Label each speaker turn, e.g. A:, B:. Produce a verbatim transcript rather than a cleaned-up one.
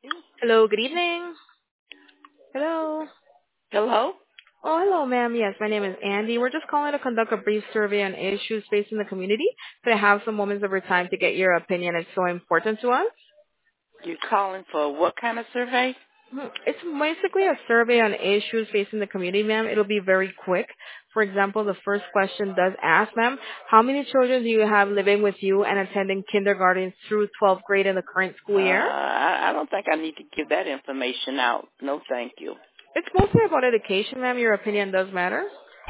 A: Hello, good evening. Hello.
B: Hello?
A: Oh, hello, ma'am. Yes, my name is Andy. We're just calling to conduct a brief survey on issues facing the community. Could I have some moments of your time to get your opinion? It's so important to us.
B: You're calling for what kind of survey?
A: Hmm, It's basically a survey on issues facing the community, ma'am. It'll be very quick. For example, the first question does ask, ma'am, how many children do you have living with you and attending kindergarten through twelfth grade in the current
B: Uh,
A: school year?
B: I, I don't think I need to give that information out. No, thank you.
A: It's mostly about education, ma'am. Your opinion does matter.